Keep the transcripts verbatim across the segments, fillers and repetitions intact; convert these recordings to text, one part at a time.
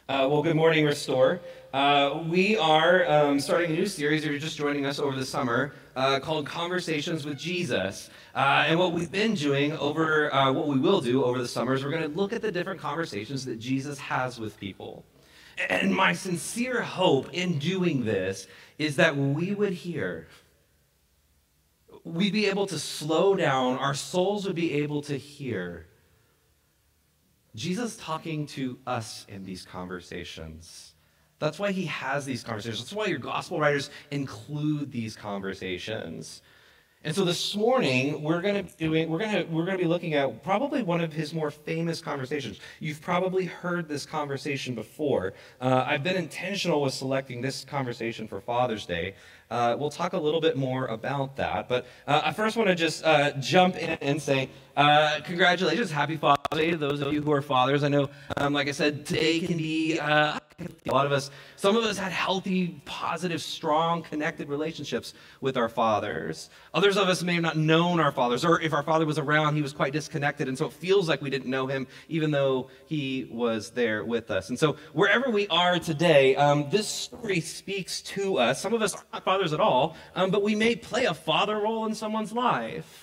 Uh, well, good morning, Restore. Uh, we are um, starting a new series, if you're just joining us over the summer, uh, called Conversations with Jesus. Uh, and what we've been doing over, uh, what we will do over the summer is we're going to look at the different conversations that Jesus has with people. And my sincere hope in doing this is that we would hear, we'd be able to slow down, our souls would be able to hear Jesus talking to us in these conversations. That's why he has these conversations. That's why your gospel writers include these conversations. And so this morning we're going to be doing we're going to we're going to be looking at probably one of his more famous conversations. You've probably heard this conversation before. Uh, I've been intentional with selecting this conversation for Father's Day. Uh, we'll talk a little bit more about that. But uh, I first want to just uh, jump in and say uh, congratulations, happy Father's Day to those of you who are fathers. I know, um, like I said, today can be uh, a lot of us. Some of us had healthy, positive, strong, connected relationships with our fathers. Others of us may have not known our fathers, or if our father was around, he was quite disconnected, and so it feels like we didn't know him, even though he was there with us. And so wherever we are today, um, this story speaks to us. Some of us are not fathers at all, um, but we may play a father role in someone's life.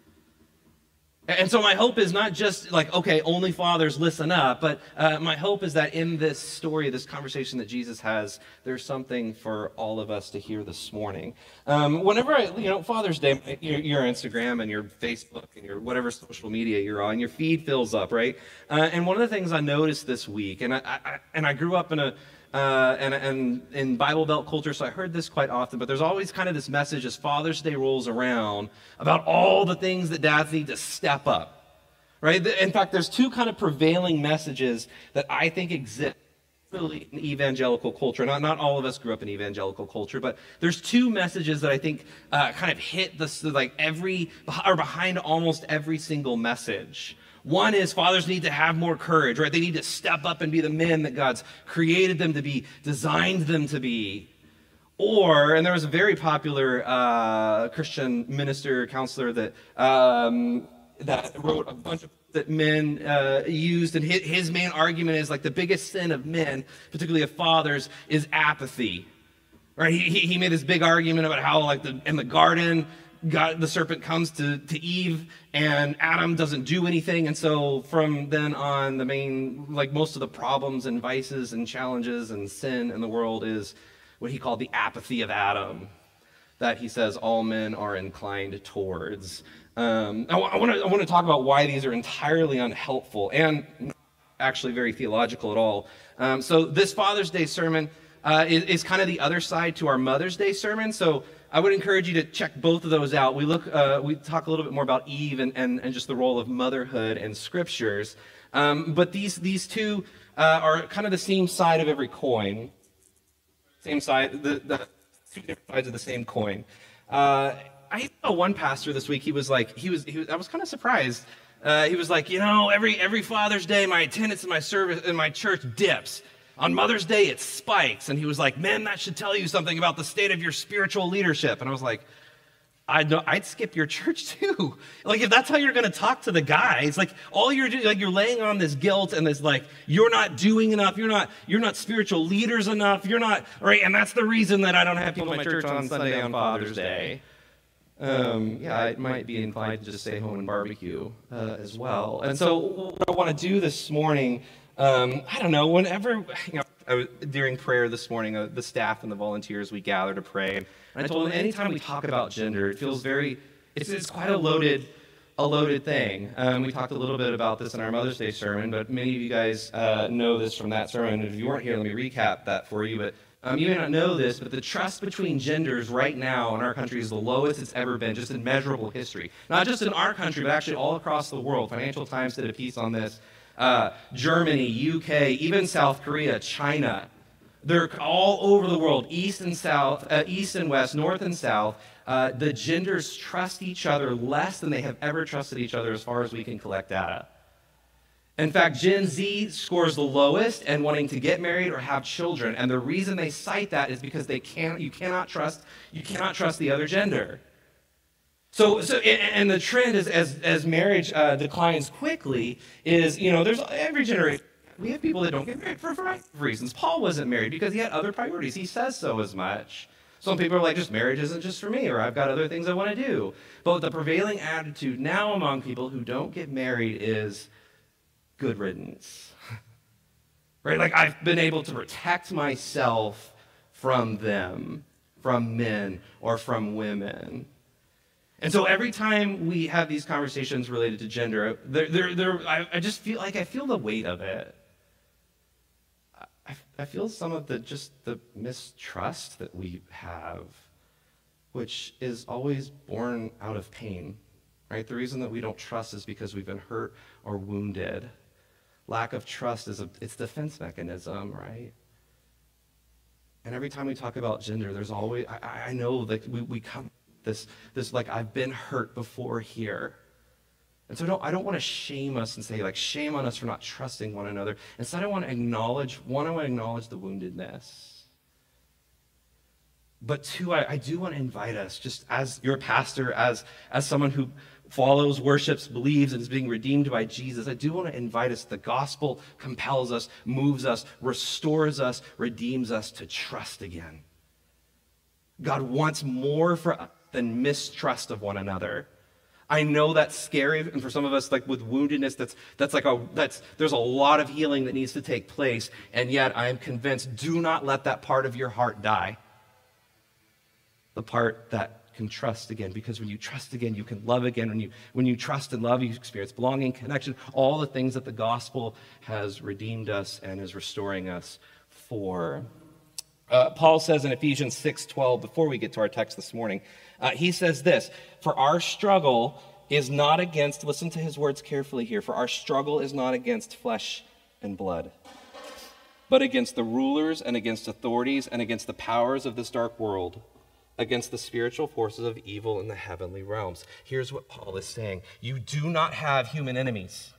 And so my hope is not just like, okay, only fathers listen up, but uh, my hope is that in this story, this conversation that Jesus has, there's something for all of us to hear this morning. Um, whenever I, you know, Father's Day, your, your Instagram and your Facebook and your whatever social media you're on, your feed fills up, right? Uh, and one of the things I noticed this week, and I, I and I grew up in a Uh, and, and in Bible Belt culture, so I heard this quite often, but there's always kind of this message as Father's Day rolls around about all the things that dads need to step up, right? In fact, there's two kind of prevailing messages that I think exist really in evangelical culture. Not, not all of us grew up in evangelical culture, but there's two messages that I think uh, kind of hit this, like every, or behind almost every single message. One is fathers need to have more courage, right? They need to step up and be the men that God's created them to be, designed them to be. Or, and there was a very popular uh, Christian minister, counselor that um, that wrote a bunch of that men uh, used, and his, his main argument is like the biggest sin of men, particularly of fathers, is apathy. Right? He he, he made this big argument about how like the, in the garden, God, the serpent comes to, to Eve and Adam doesn't do anything. And so from then on, the main, like most of the problems and vices and challenges and sin in the world is what he called the apathy of Adam, that he says all men are inclined towards. Um, I, I want to I want to talk about why these are entirely unhelpful and not actually very theological at all. Um, so this Father's Day sermon uh, is, is kind of the other side to our Mother's Day sermon. So I would encourage you to check both of those out. We look, uh, we talk a little bit more about Eve and, and, and just the role of motherhood and scriptures. Um, but these these two uh, are kind of the same side of every coin. Same side, the, the two different sides of the same coin. Uh, I know one pastor this week. He was like, he was, he was I was kind of surprised. Uh, he was like, you know, every every Father's Day, my attendance in my service in my church dips. On Mother's Day, it spikes. And he was like, man, that should tell you something about the state of your spiritual leadership. And I was like, I'd, know, I'd skip your church too. Like, if that's how you're going to talk to the guys, like all you're doing, like you're laying on this guilt and this like, you're not doing enough. You're not, you're not spiritual leaders enough. You're not, right? And that's the reason that I don't have people in my church on Sunday on Father's Day. Um, yeah, I might be inclined to just stay home and barbecue uh, as well. And so what I want to do this morning, Um, I don't know, whenever, you know, I was, during prayer this morning, uh, the staff and the volunteers, we gather to pray. And I told them anytime we talk about gender, it feels very, it's, it's quite a loaded, a loaded thing. Um, we talked a little bit about this in our Mother's Day sermon, but many of you guys uh, know this from that sermon. If you weren't here, let me recap that for you. But um, you may not know this, but the trust between genders right now in our country is the lowest it's ever been, just in measurable history. Not just in our country, but actually all across the world. Financial Times did a piece on this. Uh, Germany, U K, even South Korea, China. They're all over the world, east and south, uh, east and west, north and south. Uh, the genders trust each other less than they have ever trusted each other as far as we can collect data. In fact, Gen Z scores the lowest in wanting to get married or have children. And the reason they cite that is because they can't, you cannot trust, you cannot trust the other gender. So, so, and the trend is as as marriage uh, declines quickly is, you know, there's every generation we have people that don't get married for a variety of reasons. Paul wasn't married because he had other priorities. He says so as much. Some people are like, just marriage isn't just for me, or I've got other things I want to do. But the prevailing attitude now among people who don't get married is good riddance. Right? Like, I've been able to protect myself from them, from men, or from women. And so every time we have these conversations related to gender, they're, they're, they're, I, I just feel like I feel the weight of it. I, I feel some of the just the mistrust that we have, which is always born out of pain, right? The reason that we don't trust is because we've been hurt or wounded. Lack of trust is a it's defense mechanism, right? And every time we talk about gender, there's always I, I know that we, we come this this like I've been hurt before here. And so I don't, I don't want to shame us and say, like, shame on us for not trusting one another. Instead, I want to acknowledge, one, I want to acknowledge the woundedness. But two, I, I do want to invite us, just as your pastor, as, as someone who follows, worships, believes, and is being redeemed by Jesus, I do want to invite us. The gospel compels us, moves us, restores us, redeems us to trust again. God wants more for us than mistrust of one another. I know that's scary, and for some of us, like with woundedness, that's that's like a that's there's a lot of healing that needs to take place, and yet I am convinced, do not let that part of your heart die. The part that can trust again, because when you trust again, you can love again. When you when you trust and love, you experience belonging, connection, all the things that the gospel has redeemed us and is restoring us for. Uh, Paul says in Ephesians six twelve, before we get to our text this morning, uh, he says this, for our struggle is not against, listen to his words carefully here, for our struggle is not against flesh and blood, but against the rulers and against authorities and against the powers of this dark world, against the spiritual forces of evil in the heavenly realms. Here's what Paul is saying. You do not have human enemies.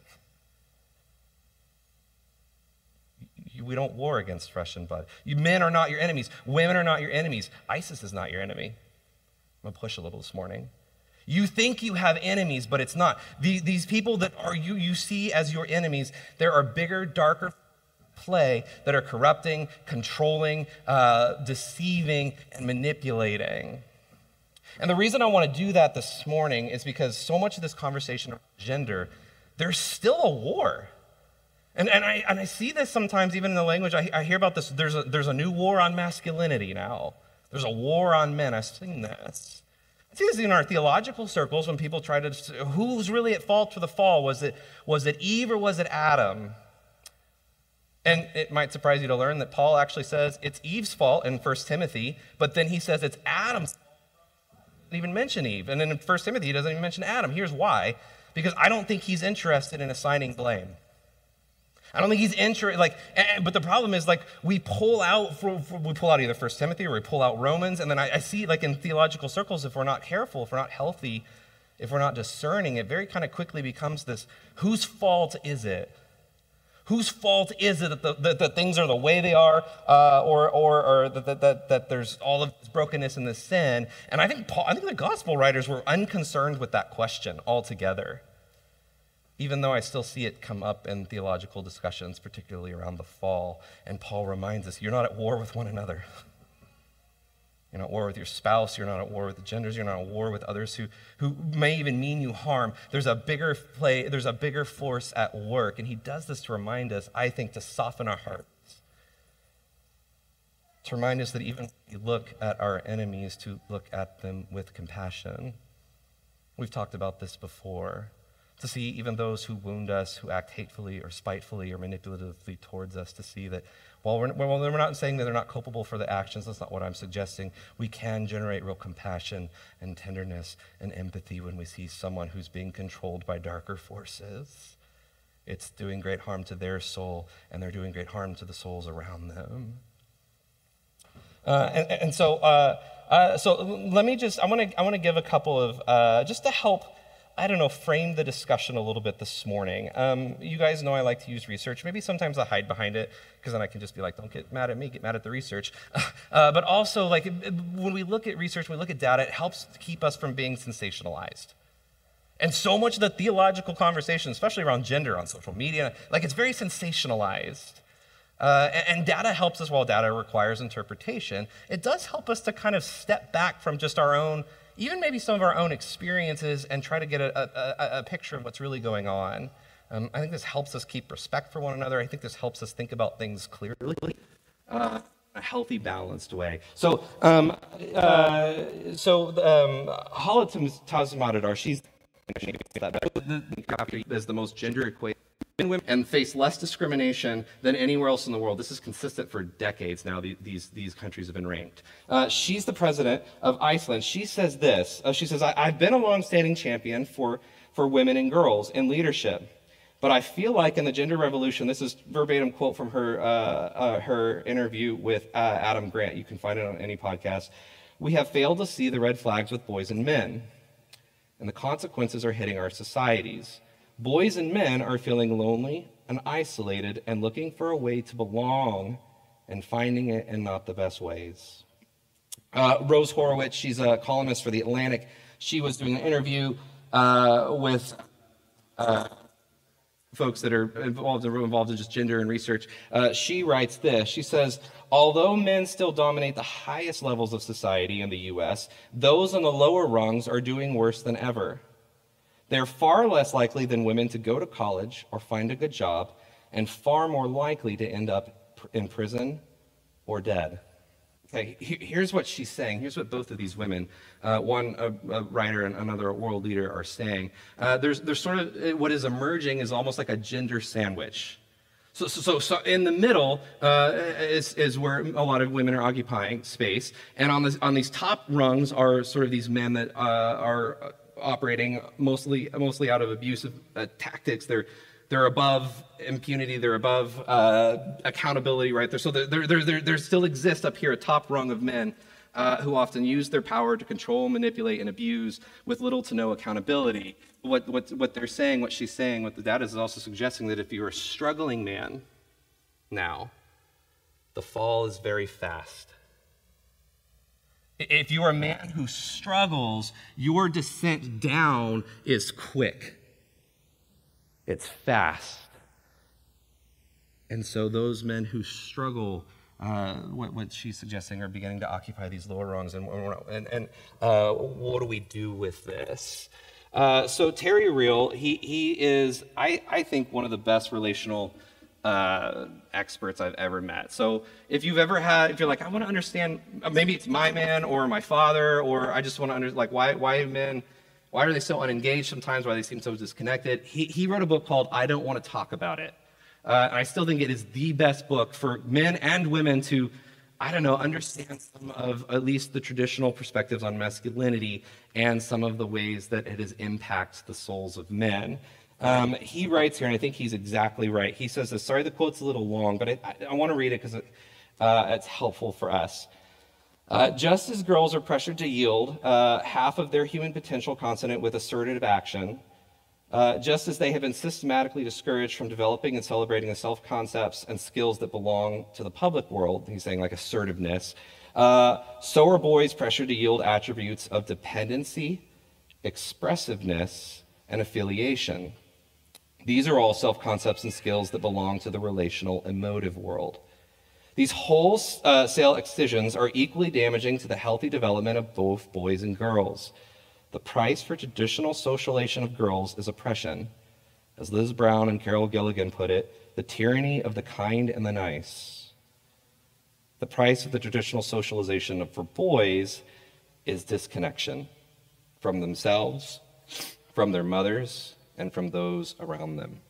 We don't war against flesh and blood. You men are not your enemies. Women are not your enemies. ISIS is not your enemy. I'm going to push a little this morning. You think you have enemies, but it's not. These, these people that are you, you see as your enemies, there are bigger, darker play that are corrupting, controlling, uh, deceiving, and manipulating. And the reason I want to do that this morning is because so much of this conversation of gender, there's still a war. And, and, I, and I see this sometimes even in the language. I, I hear about this. There's a, there's a new war on masculinity now. There's a war on men. I've seen this. I see this in our theological circles when people try to, who's really at fault for the fall? Was it, was it Eve or was it Adam? And it might surprise you to learn that Paul actually says it's Eve's fault in First Timothy, but then he says it's Adam's fault. He doesn't even mention Eve. And then in First Timothy, he doesn't even mention Adam. Here's why. Because I don't think he's interested in assigning blame. I don't think he's interested, like, but the problem is, like, we pull out, we pull out either First Timothy or we pull out Romans, and then I, I see, like, in theological circles, if we're not careful, if we're not healthy, if we're not discerning, it very kind of quickly becomes this, whose fault is it? Whose fault is it that, the, that, that things are the way they are, uh, or, or, or that, that, that, that there's all of this brokenness and this sin? And I think Paul, I think the gospel writers were unconcerned with that question altogether, even though I still see it come up in theological discussions, particularly around the fall. And Paul reminds us, you're not at war with one another. You're not at war with your spouse. You're not at war with the genders. You're not at war with others who, who may even mean you harm. There's a bigger play, there's a bigger force at work. And he does this to remind us, I think, to soften our hearts. To remind us that even when we look at our enemies, to look at them with compassion. We've talked about this before. To see even those who wound us, who act hatefully or spitefully or manipulatively towards us, to see that while we're, while we're not saying that they're not culpable for the actions, that's not what I'm suggesting, we can generate real compassion and tenderness and empathy when we see someone who's being controlled by darker forces. It's doing great harm to their soul, and they're doing great harm to the souls around them. Uh, and, and so, uh, uh, so let me just, I want to I want to give a couple of, uh, just to help, I don't know, frame the discussion a little bit this morning. Um, you guys know I like to use research. Maybe sometimes I hide behind it, because then I can just be like, don't get mad at me, get mad at the research. Uh, but also, like, it, it, when we look at research, when we look at data, it helps keep us from being sensationalized. And so much of the theological conversation, especially around gender on social media, like it's very sensationalized. Uh, and, and data helps us while data requires interpretation. It does help us to kind of step back from just our own, even maybe some of our own experiences, and try to get a, a, a picture of what's really going on. Um, I think this helps us keep respect for one another. I think this helps us think about things clearly. Uh, a healthy, balanced way. So, um, uh, so um, Hala Tazimadadar, she's is the most gender equated and face less discrimination than anywhere else in the world. This is consistent for decades now. These these countries have been ranked. Uh, she's the president of Iceland. She says this. Uh, she says, I, "I've been a long-standing champion for for women and girls in leadership. But I feel like in the gender revolution," this is verbatim quote from her uh, uh, her interview with uh, Adam Grant. You can find it on any podcast. "We have failed to see the red flags with boys and men, and the consequences are hitting our societies. Boys and men are feeling lonely and isolated and looking for a way to belong and finding it in not the best ways." Uh, Rose Horowitz, she's a columnist for The Atlantic. She was doing an interview uh, with uh, folks that are involved, involved in just gender and research. Uh, she writes this. She says, "Although men still dominate the highest levels of society in the U S, those on the lower rungs are doing worse than ever. They're far less likely than women to go to college or find a good job, and far more likely to end up in prison or dead." Okay, here's what she's saying. Here's what both of these women, uh, one a, a writer and another a world leader, are saying. Uh, there's, there's sort of what is emerging is almost like a gender sandwich. So, so, so, so in the middle uh, is, is where a lot of women are occupying space, and on this, on these top rungs are sort of these men that uh, are operating mostly, mostly out of abusive uh, tactics. They're They're above impunity. They're above uh, accountability, right? They're, so there, there, there, there still exists up here a top rung of men uh, who often use their power to control, manipulate, and abuse with little to no accountability. What, what, what they're saying, what she's saying, what the data is also suggesting, that if you're a struggling man now, the fall is very fast. If you're a man who struggles, your descent down is quick. It's fast. And so those men who struggle, uh, what, what she's suggesting, are beginning to occupy these lower rungs. And, and, and uh, what do we do with this? Uh, so Terry Real, he, he is, I, I think, one of the best relational uh, experts I've ever met. So if you've ever had, if you're like, I want to understand, maybe it's my man or my father, or I just want to understand, like, why, why men... Why are they so unengaged sometimes? Why they seem so disconnected? He, he wrote a book called I Don't Want to Talk About It. Uh, and I still think it is the best book for men and women to, I don't know, understand some of at least the traditional perspectives on masculinity and some of the ways that it has impacted the souls of men. Um, he writes here, and I think he's exactly right. He says this. Sorry, the quote's a little long, but I, I, I want to read it because it, uh, it's helpful for us. Uh, just as girls are pressured to yield uh, half of their human potential consonant with assertive action, uh, just as they have been systematically discouraged from developing and celebrating the self-concepts and skills that belong to the public world, he's saying like assertiveness, uh, so are boys pressured to yield attributes of dependency, expressiveness, and affiliation. These are all self-concepts and skills that belong to the relational emotive world. These wholesale excisions are equally damaging to the healthy development of both boys and girls. The price for traditional socialization of girls is oppression. As Liz Brown and Carol Gilligan put it, the tyranny of the kind and the nice. The price of the traditional socialization for boys is disconnection from themselves, from their mothers, and from those around them.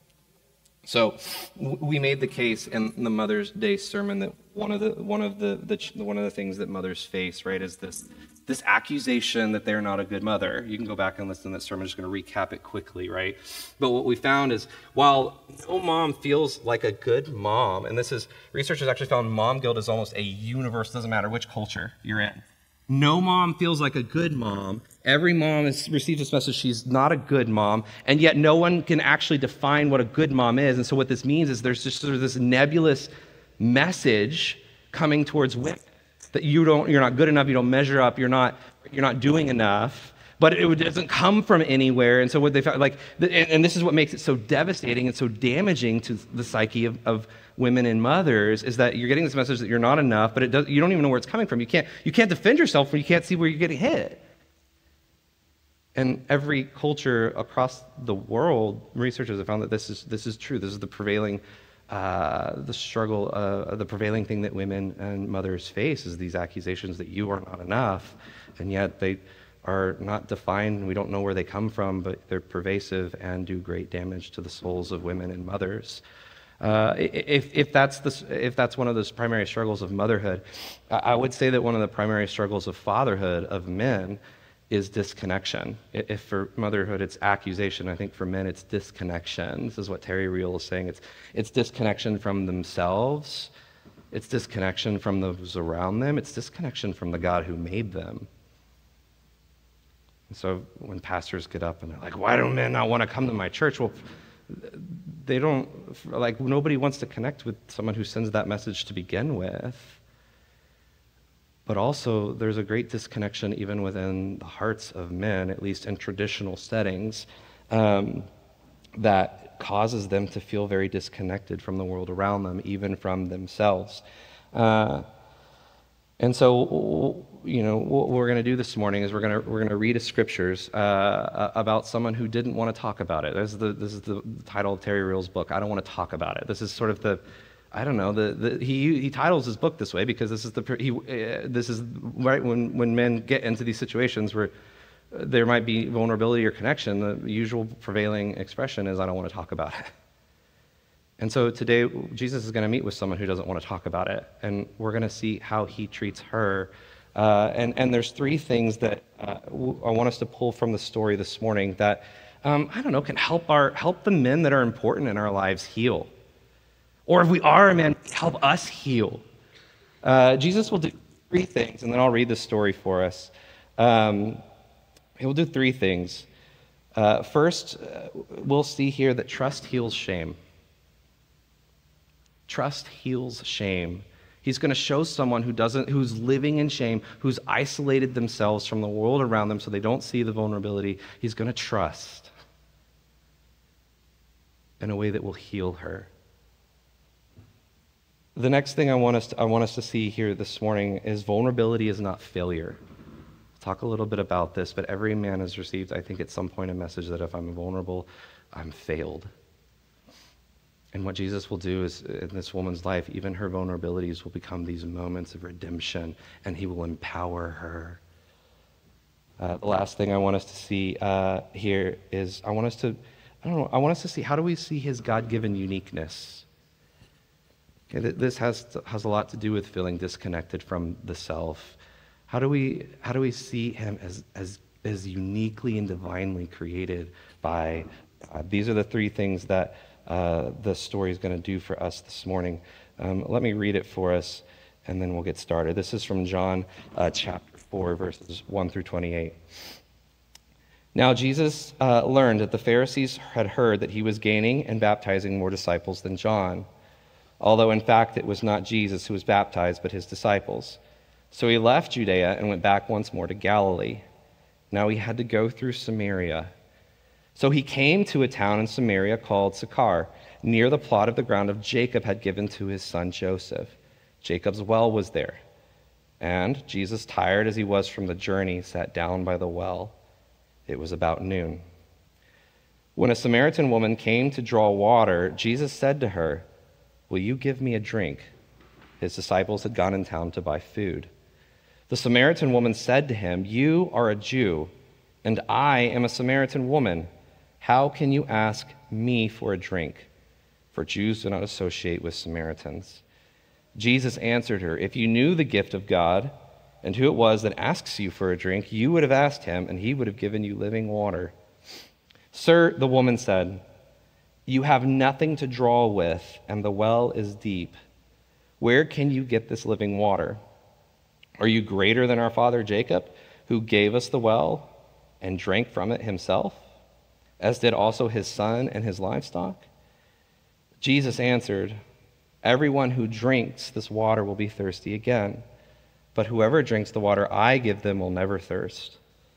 So we made the case in the Mother's Day sermon that one of the one of the, the one of the things that mothers face, right, is this this accusation that they're not a good mother. You can go back and listen to that sermon. I'm just going to recap it quickly, right? But what we found is, while no mom feels like a good mom, and this is, researchers actually found mom guilt is almost a universe, doesn't matter which culture you're in. No mom feels like a good mom. Every mom has received this message she's not a good mom, and yet no one can actually define what a good mom is. And so what this means is there's just sort of this nebulous message coming towards women that you don't, you're not good enough, you don't measure up, you're not, you're not doing enough. but it doesn't come from anywhere. And so what they found, like, and, and this is what makes it so devastating and so damaging to the psyche of, of women and mothers, is that you're getting this message that you're not enough, but it does, you don't even know where it's coming from. You can't, you can't defend yourself when you can't see where you're getting hit. And every culture across the world, researchers have found that this is this is true. This is the prevailing, uh, the struggle, uh, the prevailing thing that women and mothers face, is these accusations that you are not enough, and yet they are not defined. We don't know where they come from, but they're pervasive and do great damage to the souls of women and mothers. Uh, if if that's the if that's one of those primary struggles of motherhood, I would say that one of the primary struggles of fatherhood of men is disconnection. If for motherhood it's accusation, I think for men it's disconnection. This is what Terry Real is saying. It's it's disconnection from themselves. It's disconnection from those around them. It's disconnection from the God who made them. And so when pastors get up and they're like, why do men not want to come to my church? Well, they don't, like, nobody wants to connect with someone who sends that message to begin with. But also, there's a great disconnection even within the hearts of men, at least in traditional settings, um, that causes them to feel very disconnected from the world around them, even from themselves. Uh, and so, you know, what we're going to do this morning is we're going to we're going to read a scriptures uh, about someone who didn't want to talk about it. This is the this is the title of Terry Real's book. I don't want to talk about it. This is sort of the I don't know. The, the, he he titles his book this way because this is the he uh, this is right when when men get into these situations where there might be vulnerability or connection. The usual prevailing expression is, "I don't want to talk about it." And so today, Jesus is going to meet with someone who doesn't want to talk about it, and we're going to see how he treats her. Uh, and and there's three things that uh, I want us to pull from the story this morning that um, I don't know can help our help the men that are important in our lives heal. Or if we are a man, help us heal. Uh, Jesus will do three things, and then I'll read the story for us. Um, he will do three things. Uh, first, uh, we'll see here that trust heals shame. Trust heals shame. He's going to show someone who doesn't, who's living in shame, who's isolated themselves from the world around them so they don't see the vulnerability. He's going to trust in a way that will heal her. The next thing I want us to, I want us to see here this morning is vulnerability is not failure. I'll talk a little bit about this, but every man has received, I think, at some point a message that if I'm vulnerable, I'm failed. And what Jesus will do is, in this woman's life, even her vulnerabilities will become these moments of redemption, and he will empower her. Uh, the last thing I want us to see uh, here is I want us to, I don't know, I want us to see, how do we see his God-given uniqueness? Okay, this has to, has a lot to do with feeling disconnected from the self. How do we how do we see him as as as uniquely and divinely created by God? These are the three things that uh, the story is going to do for us this morning. Um, let me read it for us, and then we'll get started. This is from John uh, chapter four, verses one through twenty-eight. Now Jesus uh, learned that the Pharisees had heard that he was gaining and baptizing more disciples than John, although in fact it was not Jesus who was baptized, but his disciples. So he left Judea and went back once more to Galilee. Now he had to go through Samaria. So he came to a town in Samaria called Sychar, near the plot of the ground of Jacob had given to his son Joseph. Jacob's well was there. And Jesus, tired as he was from the journey, sat down by the well. It was about noon. When a Samaritan woman came to draw water, Jesus said to her, "Will you give me a drink?" His disciples had gone in town to buy food. The Samaritan woman said to him, "You are a Jew, and I am a Samaritan woman. How can you ask me for a drink?" For Jews do not associate with Samaritans. Jesus answered her, "If you knew the gift of God and who it was that asks you for a drink, you would have asked him, and he would have given you living water." "Sir," the woman said, "you have nothing to draw with, and the well is deep. Where can you get this living water? Are you greater than our father Jacob, who gave us the well and drank from it himself, as did also his son and his livestock?" Jesus answered, "Everyone who drinks this water will be thirsty again, but whoever drinks the water I give them will never thirst.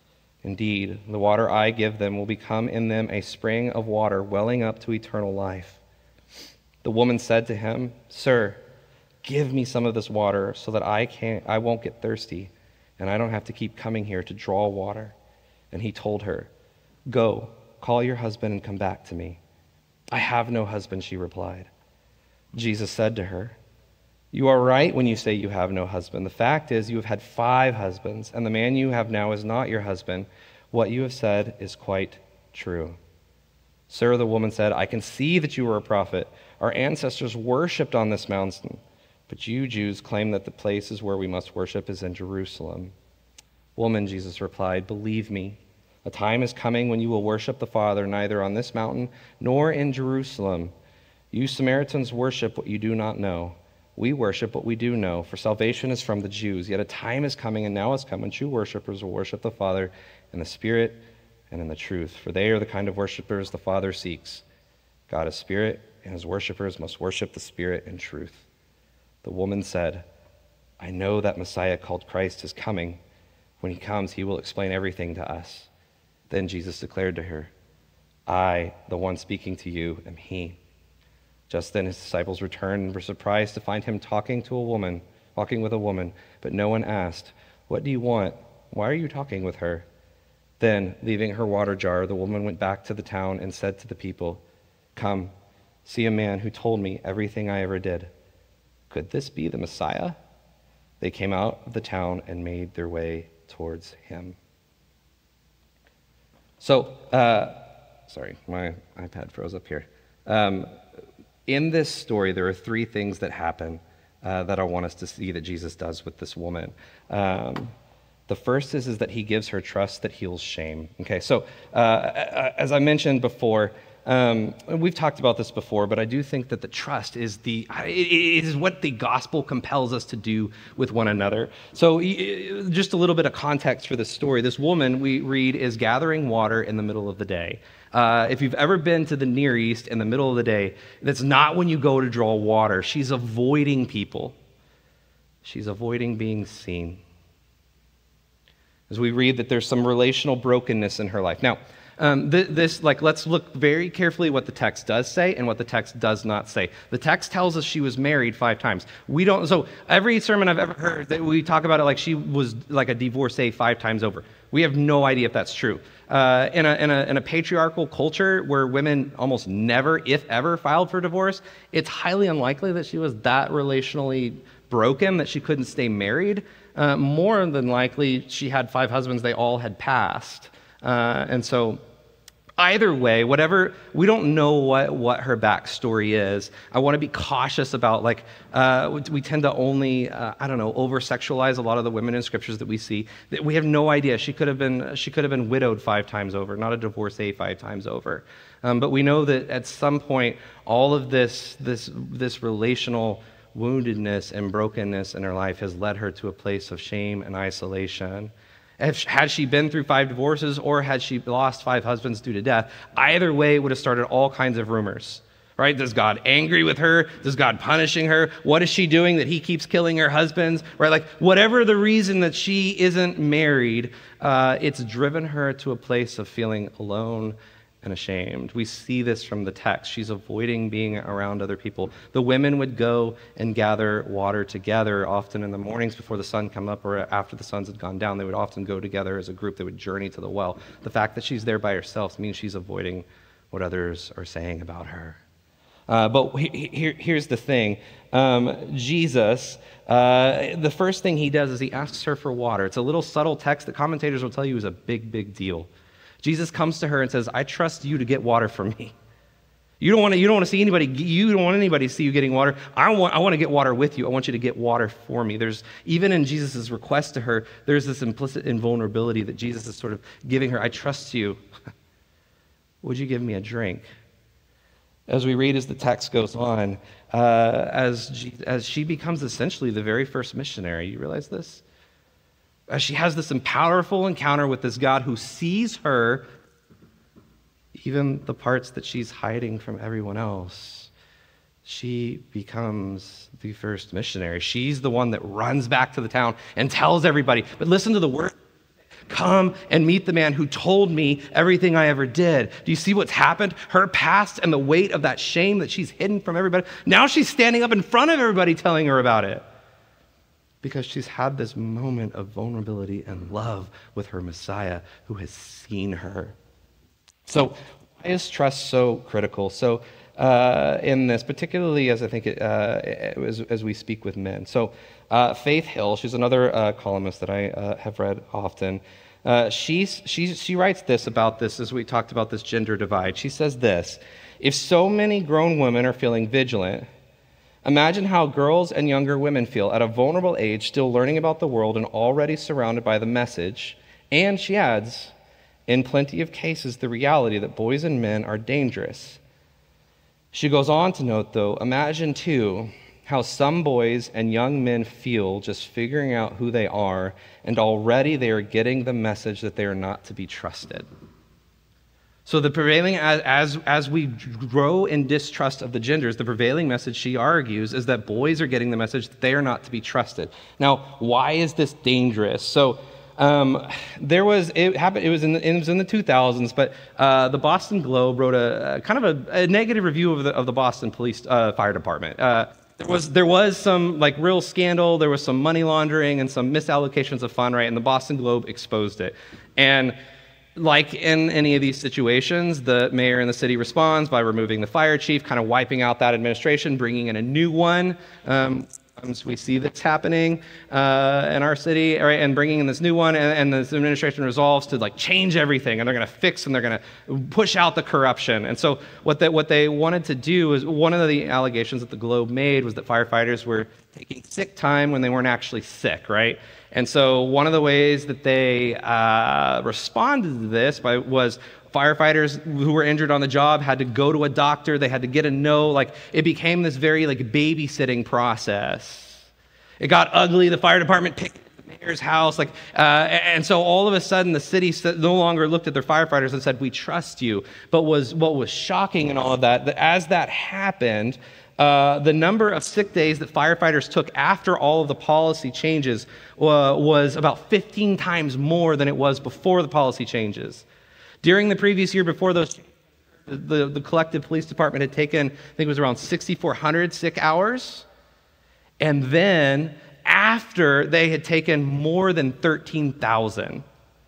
Indeed, the water I give them will become in them a spring of water welling up to eternal life." The woman said to him, "Sir, give me some of this water so that I can't, I won't get thirsty, and I don't have to keep coming here to draw water." And he told her, "Go, call your husband and come back to me." "I have no husband," she replied. Jesus said to her, "You are right when you say you have no husband. The fact is, you have had five husbands, and the man you have now is not your husband. What you have said is quite true." "Sir," the woman said, "I can see that you are a prophet. Our ancestors worshipped on this mountain, but you Jews claim that the place is where we must worship is in Jerusalem." "Woman," Jesus replied, "believe me, a time is coming when you will worship the Father neither on this mountain nor in Jerusalem. You Samaritans worship what you do not know. We worship what we do know, for salvation is from the Jews. Yet a time is coming, and now has come, when true worshipers will worship the Father in the Spirit and in the truth, for they are the kind of worshipers the Father seeks. God is Spirit, and his worshipers must worship the Spirit in truth." The woman said, "I know that Messiah called Christ is coming. When he comes, he will explain everything to us." Then Jesus declared to her, "I, the one speaking to you, am he." Just then his disciples returned and were surprised to find him talking to a woman, walking with a woman, but no one asked, "What do you want? Why are you talking with her?" Then, leaving her water jar, the woman went back to the town and said to the people, "Come, see a man who told me everything I ever did. Could this be the Messiah?" They came out of the town and made their way towards him. So, uh, sorry, my iPad froze up here. Um, in this story, there are three things that happen uh, that I want us to see that Jesus does with this woman. Um, the first is, is that he gives her trust that heals shame. Okay, so uh, as I mentioned before, Um, we've talked about this before, but I do think that the trust is the it is what the gospel compels us to do with one another. So just a little bit of context for this story. This woman, we read, is gathering water in the middle of the day. Uh, if you've ever been to the Near East in the middle of the day, that's not when you go to draw water. She's avoiding people. She's avoiding being seen. As we read that there's some relational brokenness in her life. Now, Um, th- this, like, let's look very carefully what the text does say and what the text does not say. The text tells us she was married five times. We don't, so every sermon I've ever heard, that we talk about it like she was like a divorcee five times over. We have no idea if that's true. Uh, in, a, in, a, in a patriarchal culture where women almost never, if ever, filed for divorce, it's highly unlikely that she was that relationally broken that she couldn't stay married. Uh, more than likely, she had five husbands, they all had passed. Uh, and so either way, whatever, we don't know what, what her backstory is. I want to be cautious about, like, uh, we tend to only, uh, I don't know, over-sexualize a lot of the women in scriptures that we see. That we have no idea. She could have been, she could have been widowed five times over, not a divorcee five times over. Um, but we know that at some point, all of this, this, this relational woundedness and brokenness in her life has led her to a place of shame and isolation. If, had she been through five divorces or had she lost five husbands due to death, either way it would have started all kinds of rumors, right? Is God angry with her? Is God punishing her? What is she doing that he keeps killing her husbands, right? Like, whatever the reason that she isn't married, uh, it's driven her to a place of feeling alone and ashamed. We see this from the text. She's avoiding being around other people. The women would go and gather water together, often in the mornings before the sun come up or after the suns had gone down. They would often go together as a group. They would journey to the well. The fact that she's there by herself means she's avoiding what others are saying about her. Uh, but he, he, here's the thing. Um, Jesus, uh, the first thing he does is he asks her for water. It's a little subtle text that commentators will tell you is a big, big deal. Jesus comes to her and says, "I trust you to get water for me. You don't want to, you don't want to see anybody, you don't want anybody to see you getting water. I want, I want to get water with you. I want you to get water for me." There's, even in Jesus' request to her, there's this implicit invulnerability that Jesus is sort of giving her. I trust you. Would you give me a drink? As we read as the text goes on, uh, as, G- as she becomes essentially the very first missionary. You realize this? As she has this powerful encounter with this God who sees her, even the parts that she's hiding from everyone else, she becomes the first missionary. She's the one that runs back to the town and tells everybody. But listen to the word. Come and meet the man who told me everything I ever did. Do you see what's happened? Her past and the weight of that shame that she's hidden from everybody. Now she's standing up in front of everybody telling her about it. Because she's had this moment of vulnerability and love with her Messiah who has seen her. So why is trust so critical? So uh, in this, particularly as I think it, uh, as, as we speak with men. So uh, Faith Hill, she's another uh, columnist that I uh, have read often. Uh, she's, she's, she writes this about this as we talked about this gender divide. She says this: if so many grown women are feeling vigilant, imagine how girls and younger women feel at a vulnerable age, still learning about the world and already surrounded by the message. And she adds, in plenty of cases, the reality that boys and men are dangerous. She goes on to note, though, imagine too how some boys and young men feel just figuring out who they are, and already they are getting the message that they are not to be trusted. So the prevailing, as, as, as we grow in distrust of the genders, the prevailing message, she argues, is that boys are getting the message that they are not to be trusted. Now, why is this dangerous? So um, there was, it happened, it was in the, it was in the two thousands, but uh, the Boston Globe wrote a, a kind of a, a negative review of the, of the Boston Police uh, Fire Department. Uh, there was, there was some like real scandal, there was some money laundering and some misallocations of fund, right? And the Boston Globe exposed it. And like in any of these situations, the mayor in the city responds by removing the fire chief, kind of wiping out that administration, bringing in a new one. Um, we see this happening uh, in our city, right? And bringing in this new one, and, and this administration resolves to like change everything, and they're going to fix and they're going to push out the corruption. And so what they, what they wanted to do is, one of the allegations that the Globe made was that firefighters were taking sick time when they weren't actually sick, right? And so one of the ways that they uh, responded to this by, was firefighters who were injured on the job had to go to a doctor. They had to get a no. Like, it became this very like babysitting process. It got ugly. The fire department picked the mayor's house. Like, uh, and so all of a sudden the city no longer looked at their firefighters and said, "We trust you." But was what was shocking in all of that, that as that happened, Uh, the number of sick days that firefighters took after all of the policy changes uh, was about fifteen times more than it was before the policy changes. During the previous year before those, the, the collective police department had taken, I think it was around six thousand four hundred sick hours. And then after, they had taken more than thirteen thousand.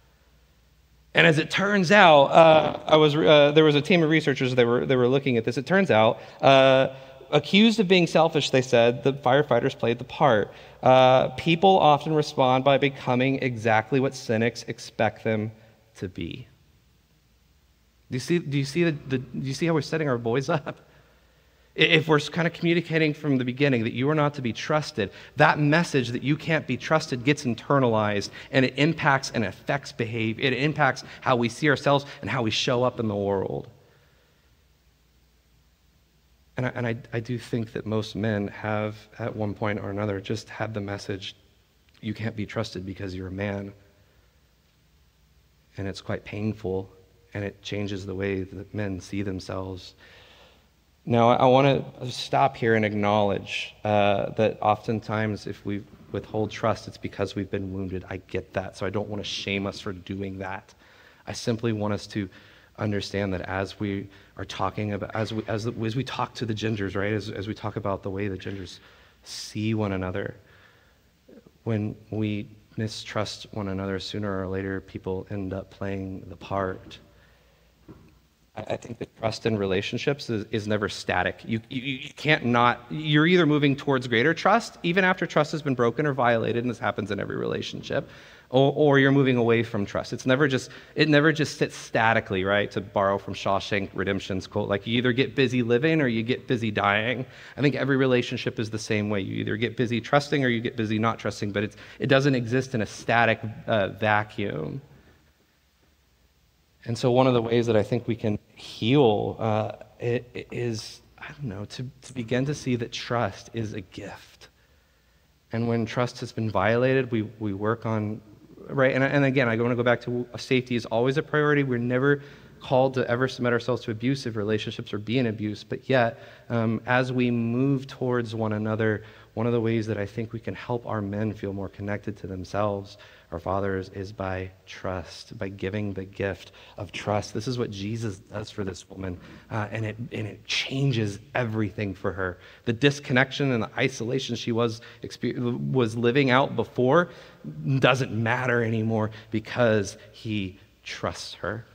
And as it turns out, uh, I was uh, there was a team of researchers that were, they were looking at this. It turns out, uh, accused of being selfish, they said, the firefighters played the part. Uh, people often respond by becoming exactly what cynics expect them to be. Do you see? Do you see the, the? Do you see how we're setting our boys up? If we're kind of communicating from the beginning that you are not to be trusted, that message that you can't be trusted gets internalized, and it impacts and affects behavior. It impacts how we see ourselves and how we show up in the world. And I, and I, I do think that most men have, at one point or another, just had the message, you can't be trusted because you're a man. And it's quite painful, and it changes the way that men see themselves. Now, I, I want to stop here and acknowledge uh, that oftentimes if we withhold trust, it's because we've been wounded. I get that, so I don't want to shame us for doing that. I simply want us to understand that as we are talking about, as we, as, the, as we talk to the genders, right, as, as we talk about the way the genders see one another, when we mistrust one another, sooner or later, people end up playing the part. I, I think that trust in relationships is, is never static. You, you, you can't not, you're either moving towards greater trust, even after trust has been broken or violated, and this happens in every relationship, Or, or you're moving away from trust. It's never just, it never just sits statically, right? To borrow from Shawshank Redemption's quote, like you either get busy living or you get busy dying. I think every relationship is the same way. You either get busy trusting or you get busy not trusting, but it's, it doesn't exist in a static uh, vacuum. And so one of the ways that I think we can heal uh, it, it is, I don't know, to, to begin to see that trust is a gift. And when trust has been violated, we, we work on right? And, and again, I want to go back to safety is always a priority. We're never called to ever submit ourselves to abusive relationships or be in abuse, but yet, um, as we move towards one another, one of the ways that I think we can help our men feel more connected to themselves, our fathers, is by trust, by giving the gift of trust. This is what Jesus does for this woman, uh, and it and it changes everything for her. The disconnection and the isolation she was was living out before doesn't matter anymore because he trusts her.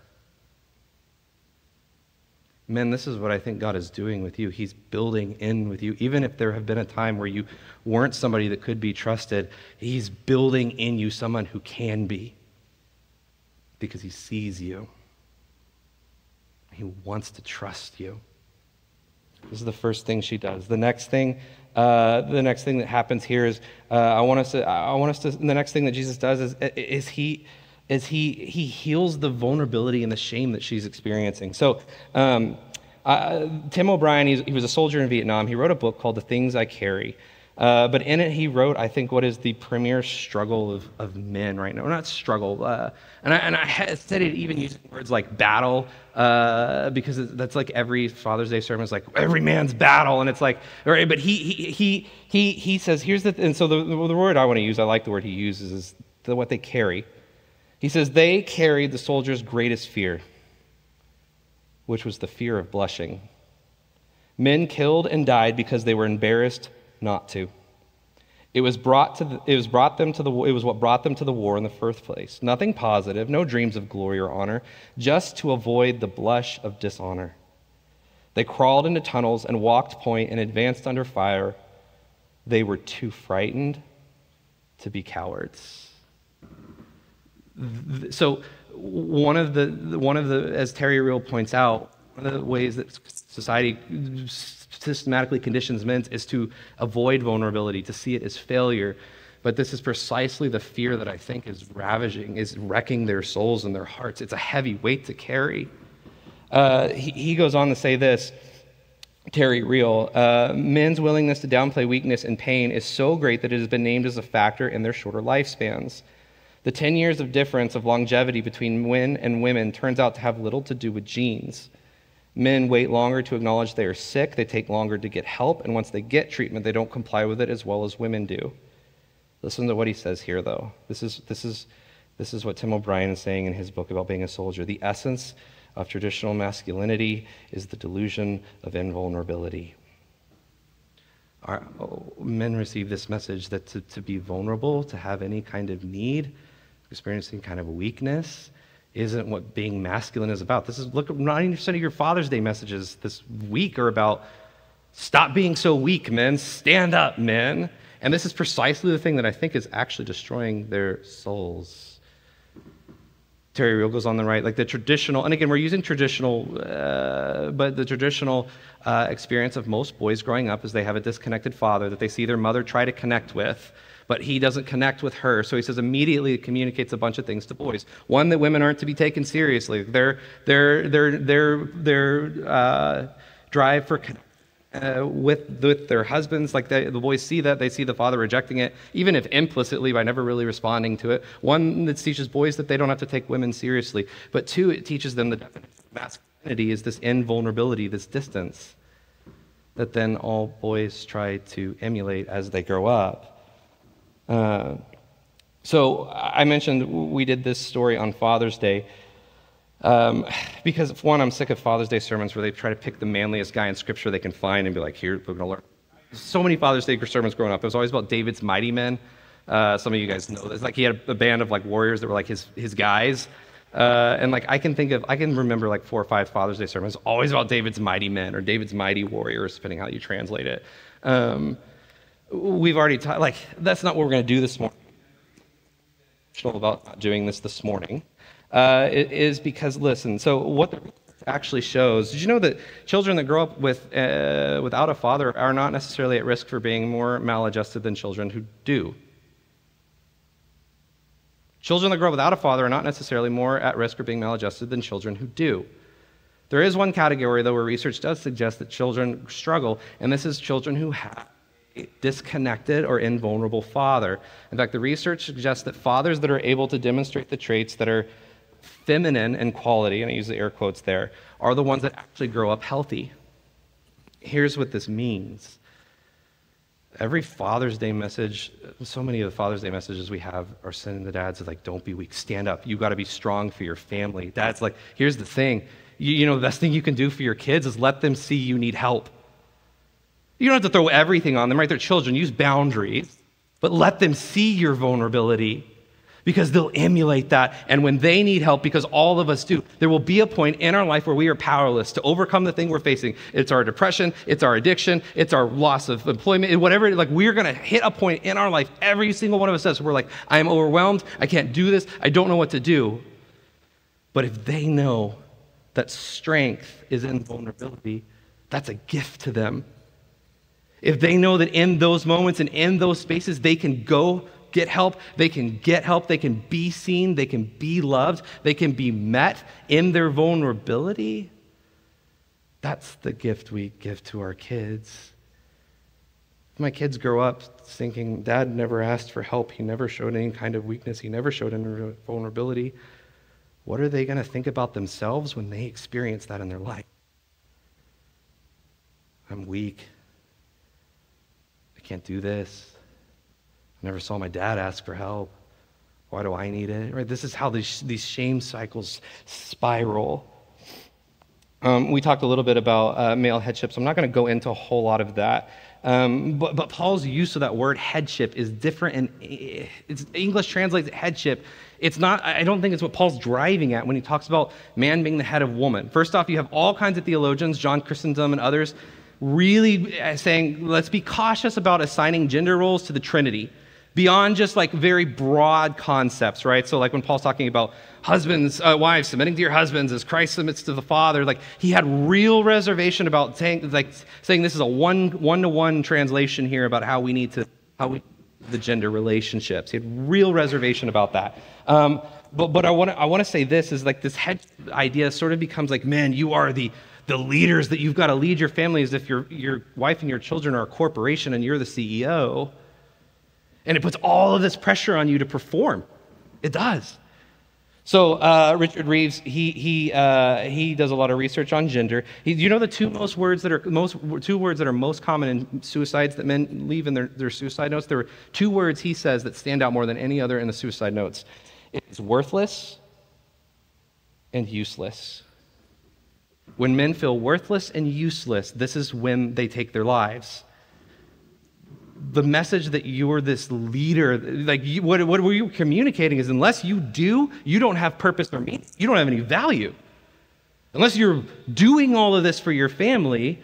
Men, this is what I think God is doing with you. He's building in with you. Even if there have been a time where you weren't somebody that could be trusted, he's building in you someone who can be because he sees you. He wants to trust you. This is the first thing she does. The next thing, uh, the next thing that happens here is uh, I want us to. I want us to. The next thing that Jesus does is is he. is he he heals the vulnerability and the shame that she's experiencing. So um, uh, Tim O'Brien, he's, he was a soldier in Vietnam. He wrote a book called The Things I Carry. Uh, but in it, he wrote, I think, what is the premier struggle of, of men right now. Not struggle. Uh, and I, and I hesitated even using words like battle, uh, because that's like every Father's Day sermon is like, every man's battle. And it's like, all right, but he he he he he says, here's the, th- and so the, the word I want to use, I like the word he uses, is the, what they carry. He says, they carried the soldier's greatest fear, which was the fear of blushing. Men killed and died because they were embarrassed not to. It was brought to the, it was brought them to the it was what brought them to the war in the first place. Nothing positive, no dreams of glory or honor, just to avoid the blush of dishonor. They crawled into tunnels and walked point and advanced under fire. They were too frightened to be cowards. So one of the one of the as Terry Real points out, one of the ways that society systematically conditions men is to avoid vulnerability, to see it as failure. But this is precisely the fear that I think is ravaging, is wrecking their souls and their hearts. It's a heavy weight to carry. Uh, he, he goes on to say this, Terry Real, uh, men's willingness to downplay weakness and pain is so great that it has been named as a factor in their shorter lifespans. The ten years of difference of longevity between men and women turns out to have little to do with genes. Men wait longer to acknowledge they are sick, they take longer to get help, and once they get treatment, they don't comply with it as well as women do. Listen to what he says here, though. This is, this is, this is what Tim O'Brien is saying in his book about being a soldier. The essence of traditional masculinity is the delusion of invulnerability. Our, oh, men receive this message that to, to be vulnerable, to have any kind of need, experiencing kind of weakness, isn't what being masculine is about. This is, look, ninety percent of your Father's Day messages this week are about stop being so weak, men, stand up, men. And this is precisely the thing that I think is actually destroying their souls. Terry Real goes on the right, like the traditional, and again, we're using traditional, uh, but the traditional uh, experience of most boys growing up is they have a disconnected father that they see their mother try to connect with, but he doesn't connect with her. So he says immediately it communicates a bunch of things to boys. One, that women aren't to be taken seriously. Their their their their their uh, drive for connection uh, with with their husbands, like they, the boys see that, they see the father rejecting it, even if implicitly by never really responding to it. One, that teaches boys that they don't have to take women seriously. But two, it teaches them the definition of masculinity is this invulnerability, this distance, that then all boys try to emulate as they grow up. Uh, so I mentioned we did this story on Father's Day um, because, for one, I'm sick of Father's Day sermons where they try to pick the manliest guy in Scripture they can find and be like, here, we're going to learn. So many Father's Day sermons growing up. It was always about David's mighty men. Uh, some of you guys know this. Like, he had a band of like warriors that were like his his guys. Uh, and like I can think of, I can remember like four or five Father's Day sermons always about David's mighty men or David's mighty warriors, depending how you translate it. Um, We've already taught, like, that's not what we're going to do this morning. About not doing this this morning uh, is because, listen, so what the actually shows, did you know that children that grow up with uh, without a father are not necessarily at risk for being more maladjusted than children who do? Children that grow up without a father are not necessarily more at risk for being maladjusted than children who do. There is one category, though, where research does suggest that children struggle, and this is children who have disconnected or invulnerable father. In fact, the research suggests that fathers that are able to demonstrate the traits that are feminine in quality, and I use the air quotes there, are the ones that actually grow up healthy. Here's what this means. Every Father's Day message, so many of the Father's Day messages we have are sending the dads like, don't be weak, stand up. You got to be strong for your family. Dad's like, here's the thing. You, you know, the best thing you can do for your kids is let them see you need help. You don't have to throw everything on them, right? They're children. Use boundaries, but let them see your vulnerability because they'll emulate that. And when they need help, because all of us do, there will be a point in our life where we are powerless to overcome the thing we're facing. It's our depression, it's our addiction, it's our loss of employment, whatever. Like, we're going to hit a point in our life, every single one of us does, where we're like, I am overwhelmed, I can't do this, I don't know what to do. But if they know that strength is in vulnerability, that's a gift to them. If they know that in those moments and in those spaces, they can go get help, they can get help, they can be seen, they can be loved, they can be met in their vulnerability, that's the gift we give to our kids. If my kids grow up thinking, Dad never asked for help, he never showed any kind of weakness, he never showed any vulnerability, what are they going to think about themselves when they experience that in their life? I'm weak. I can't do this. I never saw my dad ask for help. Why do I need it? Right? This is how these, these shame cycles spiral. Um, we talked a little bit about uh, male headship, so I'm not going to go into a whole lot of that. Um, but, but Paul's use of that word headship is different, and it's, English translates headship. It's not, I don't think it's what Paul's driving at when he talks about man being the head of woman. First off, you have all kinds of theologians, John Chrysostom and others, really saying, let's be cautious about assigning gender roles to the Trinity beyond just like very broad concepts, right? So like when Paul's talking about husbands, uh, wives submitting to your husbands as Christ submits to the Father, like he had real reservation about saying, like saying this is a one one-to-one translation here about how we need to, how we, the gender relationships. He had real reservation about that. Um, but but I want to I want to say this is like this head idea sort of becomes like, man, you are the the leaders that you've got to lead your family as if your your wife and your children are a corporation and you're the C E O. And it puts all of this pressure on you to perform. It does. So uh, Richard Reeves, he he uh, he does a lot of research on gender. He, you know the two most words that are most two words that are most common in suicides that men leave in their, their suicide notes? There are two words he says that stand out more than any other in the suicide notes. It's worthless and useless. When men feel worthless and useless, this is when they take their lives. The message that you're this leader, like you, what, what were you communicating is unless you do, you don't have purpose or meaning. You don't have any value. Unless you're doing all of this for your family,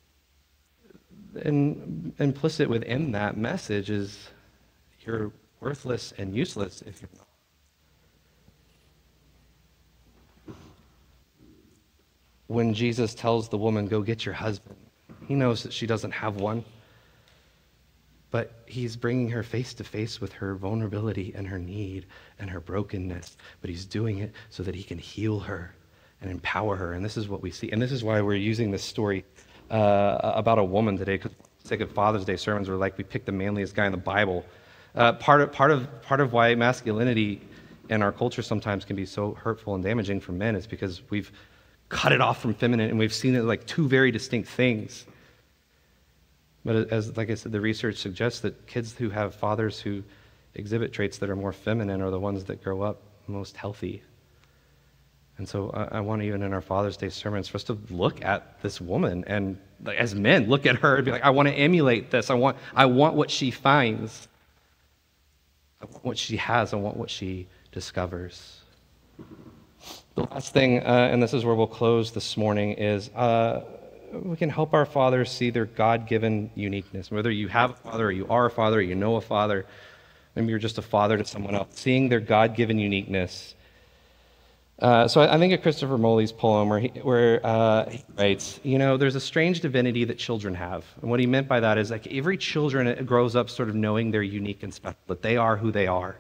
and implicit within that message is you're worthless and useless if you're not. When Jesus tells the woman, go get your husband, he knows that she doesn't have one. But he's bringing her face to face with her vulnerability and her need and her brokenness. But he's doing it so that he can heal her and empower her. And this is what we see. And this is why we're using this story uh, about a woman today. Because for the sake of Father's Day sermons, we're like, we picked the manliest guy in the Bible. Uh, part of part of part of why masculinity in our culture sometimes can be so hurtful and damaging for men is because we've cut it off from feminine and we've seen it like two very distinct things. But as, like I said, the research suggests that kids who have fathers who exhibit traits that are more feminine are the ones that grow up most healthy. And so I, I want even in our Father's Day sermons for us to look at this woman and like, as men, look at her and be like, I want to emulate this. I want, I want what she finds. I want what she has. I want what she discovers. The last thing, uh, and this is where we'll close this morning, is uh, we can help our fathers see their God-given uniqueness. Whether you have a father, or you are a father, or you know a father, maybe you're just a father to someone else, seeing their God-given uniqueness. Uh, so I, I think of Christopher Moley's poem where, he, where uh, he writes, you know, there's a strange divinity that children have. And what he meant by that is like every children grows up sort of knowing they're unique and special, that they are who they are.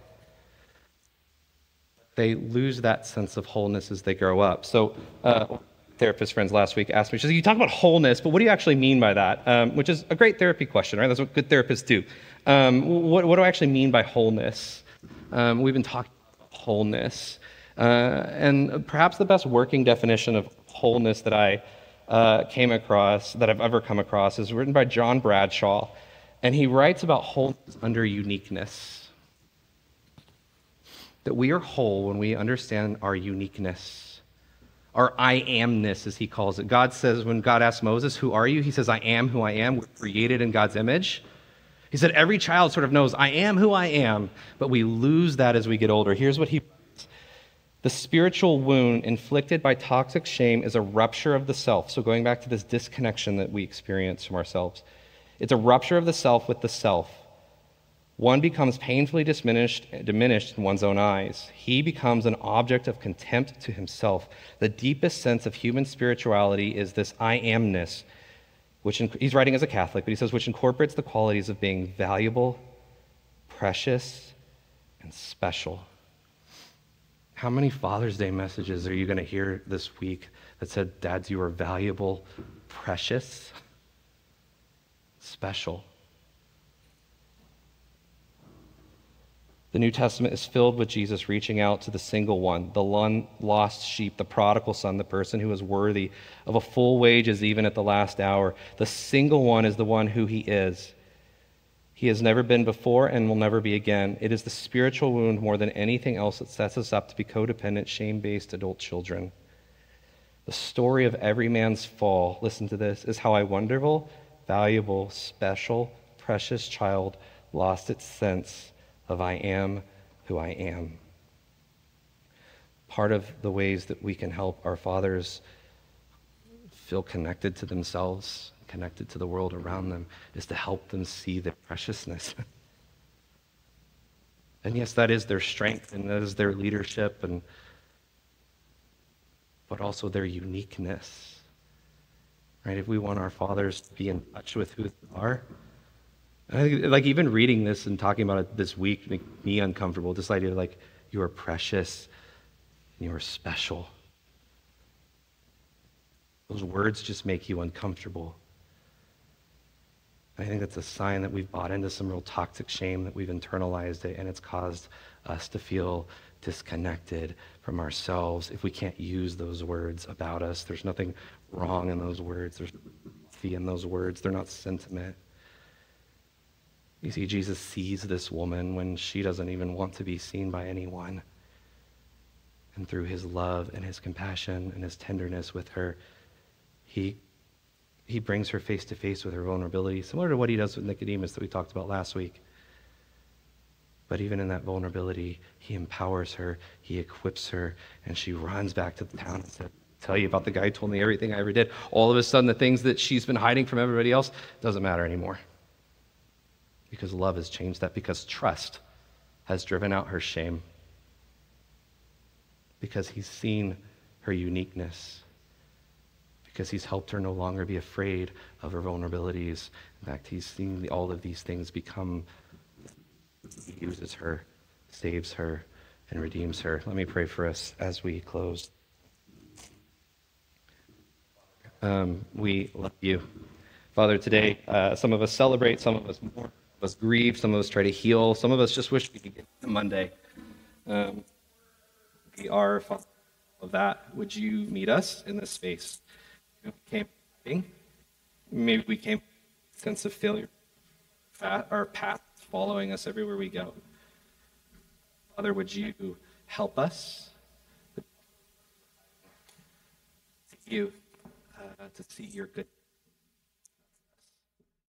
They lose that sense of wholeness as they grow up. So uh, therapist friends last week asked me, she said, you talk about wholeness, but what do you actually mean by that? Um, which is a great therapy question, right? That's what good therapists do. Um, what, what do I actually mean by wholeness? Um, we've been talking about wholeness. Uh, and perhaps the best working definition of wholeness that I uh, came across, that I've ever come across, is written by John Bradshaw. And he writes about wholeness under uniqueness. That we are whole when we understand our uniqueness, our I amness, as he calls it. God says, when God asks Moses, who are you? He says, I am who I am. We're created in God's image. He said, every child sort of knows, I am who I am, but we lose that as we get older. Here's what he writes. The spiritual wound inflicted by toxic shame is a rupture of the self. So going back to this disconnection that we experience from ourselves, it's a rupture of the self with the self. One becomes painfully diminished, diminished in one's own eyes. He becomes an object of contempt to himself. The deepest sense of human spirituality is this I amness, which in, he's writing as a Catholic, but he says, which incorporates the qualities of being valuable, precious, and special. How many Father's Day messages are you going to hear this week that said, dads, you are valuable, precious, special? The New Testament is filled with Jesus reaching out to the single one, the one lost sheep, the prodigal son, the person who is worthy of a full wages even at the last hour. The single one is the one who he is. He has never been before and will never be again. It is the spiritual wound more than anything else that sets us up to be codependent, shame-based adult children. The story of every man's fall, listen to this, is how a wonderful, valuable, special, precious child lost its sense of I am who I am. Part of the ways that we can help our fathers feel connected to themselves, connected to the world around them, is to help them see their preciousness. And yes, that is their strength, and that is their leadership, and but also their uniqueness. Right? If we want our fathers to be in touch with who they are, I think, like, even reading this and talking about it this week make me uncomfortable. This idea of, like, you are precious and you are special. Those words just make you uncomfortable. I think that's a sign that we've bought into some real toxic shame, that we've internalized it, and it's caused us to feel disconnected from ourselves if we can't use those words about us. There's nothing wrong in those words. There's nothing in those words. They're not sentiment. You see, Jesus sees this woman when she doesn't even want to be seen by anyone. And through his love and his compassion and his tenderness with her, he, he brings her face to face with her vulnerability, similar to what he does with Nicodemus that we talked about last week. But even in that vulnerability, he empowers her, he equips her, and she runs back to the town and said, tell you about the guy who told me everything I ever did. All of a sudden, the things that she's been hiding from everybody else doesn't matter anymore. Because love has changed that, because trust has driven out her shame, because he's seen her uniqueness, because he's helped her no longer be afraid of her vulnerabilities. In fact, he's seen all of these things become, he uses her, saves her, and redeems her. Let me pray for us as we close. Um, we love you. Father, today, uh, some of us celebrate, some of us mourn. Some of us grieve, some of us try to heal, some of us just wish we could get to Monday. Um, we are of that. Would you meet us in this space? We came, maybe we came with a sense of failure. Our path following us everywhere we go. Father, would you help us to see you, uh, to see your good